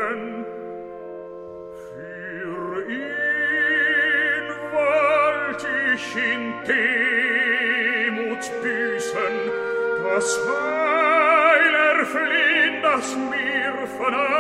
Für ihn wollt ich in Demut büßen, das Heil erfliehen, das mir von